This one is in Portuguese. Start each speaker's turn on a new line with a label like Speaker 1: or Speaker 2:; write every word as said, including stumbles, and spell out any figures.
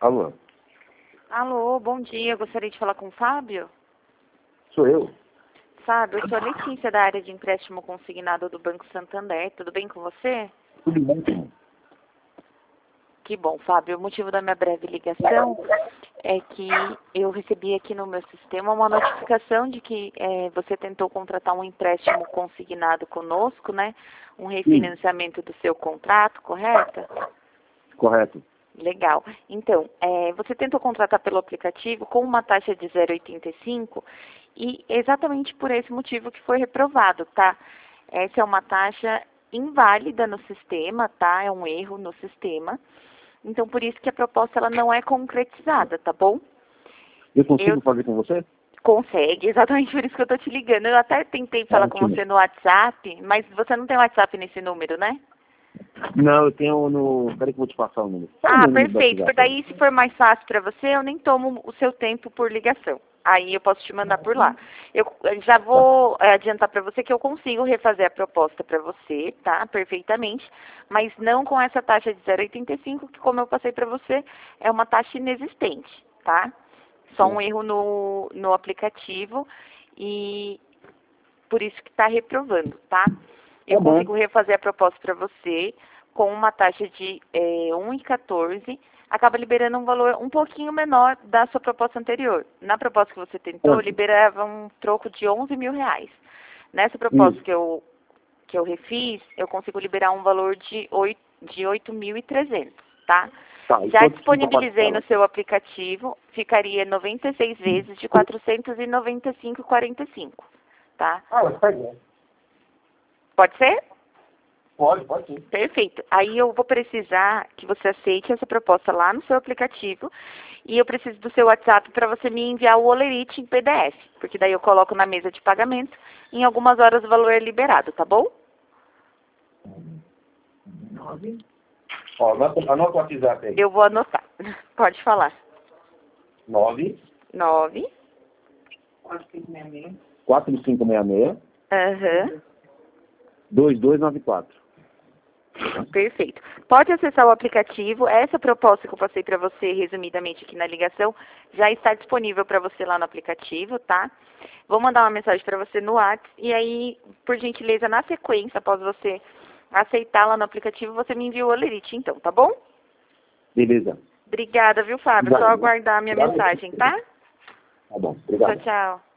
Speaker 1: Alô?
Speaker 2: Alô, bom dia. Gostaria de falar com o Fábio?
Speaker 1: Sou eu?
Speaker 2: Fábio, eu sou a Letícia da área de empréstimo consignado do Banco Santander. Tudo bem com você?
Speaker 1: Tudo bem, irmão?
Speaker 2: Que bom, Fábio. O motivo da minha breve ligação é que eu recebi aqui no meu sistema uma notificação de que é, você tentou contratar um empréstimo consignado conosco, né? Um refinanciamento do seu contrato, correto?
Speaker 1: Correto.
Speaker 2: Legal. Então, é, você tentou contratar pelo aplicativo com uma taxa de zero vírgula oitenta e cinco e exatamente por esse motivo que foi reprovado, tá? Essa é uma taxa inválida no sistema, tá? É um erro no sistema. Então, por isso que a proposta ela não é concretizada, tá bom?
Speaker 1: Eu consigo
Speaker 2: Eu...
Speaker 1: fazer com você?
Speaker 2: Consegue, exatamente por isso que eu tô te ligando. Eu até tentei falar com
Speaker 1: Ótimo.
Speaker 2: você no WhatsApp, mas você não tem WhatsApp nesse número, né?
Speaker 1: Não, eu tenho no... Peraí que eu vou te passar o número. Qual é o
Speaker 2: Ah,
Speaker 1: número do
Speaker 2: perfeito. Por
Speaker 1: WhatsApp?
Speaker 2: daí, se for mais fácil para você, eu nem tomo o seu tempo por ligação. Aí eu posso te mandar por lá. Eu eh, já vou eh, adiantar para você que eu consigo refazer a proposta para você, tá? Perfeitamente. Mas não com essa taxa de zero vírgula oitenta e cinco, que como eu passei para você, é uma taxa inexistente, tá? Só um erro no, no aplicativo e por isso que está reprovando, tá? Eu
Speaker 1: Tá bom.
Speaker 2: consigo refazer a proposta para você com uma taxa de é, um vírgula quatorze, acaba liberando um valor um pouquinho menor da sua proposta anterior. Na proposta que você tentou,
Speaker 1: Quanto?
Speaker 2: liberava um troco de onze mil reais. Nessa proposta
Speaker 1: Isso.
Speaker 2: que eu, que eu refiz, eu consigo liberar um valor de oito de oito mil e trezentos, tá?
Speaker 1: Tá, e
Speaker 2: Já
Speaker 1: quanto fica a
Speaker 2: disponibilizei
Speaker 1: parcela?
Speaker 2: no seu aplicativo, ficaria noventa e seis vezes de quatrocentos e noventa e cinco reais e quarenta e cinco centavos, tá?
Speaker 1: Ah, mas pode ser.
Speaker 2: Pode ser?
Speaker 1: Pode, pode sim.
Speaker 2: Perfeito. Aí eu vou precisar que você aceite essa proposta lá no seu aplicativo e eu preciso do seu WhatsApp para você me enviar o Olerite em P D F, porque daí eu coloco na mesa de pagamento e em algumas horas o valor é liberado, tá bom?
Speaker 1: Ó, anota, anota o WhatsApp aí.
Speaker 2: Eu vou anotar. Pode falar.
Speaker 1: nove
Speaker 2: Nove.
Speaker 1: quatro cinco seis seis
Speaker 2: Aham.
Speaker 1: dois dois nove quatro.
Speaker 2: Perfeito. Pode acessar o aplicativo. Essa proposta que eu passei para você, resumidamente aqui na ligação, já está disponível para você lá no aplicativo, tá? Vou mandar uma mensagem para você no WhatsApp e aí, por gentileza, na sequência, após você aceitar lá no aplicativo, você me envia o Olerite, então, tá bom?
Speaker 1: Beleza.
Speaker 2: Obrigada, viu, Fábio? Só
Speaker 1: Obrigado.
Speaker 2: aguardar a minha
Speaker 1: Obrigado.
Speaker 2: mensagem, tá?
Speaker 1: Tá bom,
Speaker 2: Tchau,
Speaker 1: obrigado.
Speaker 2: tchau.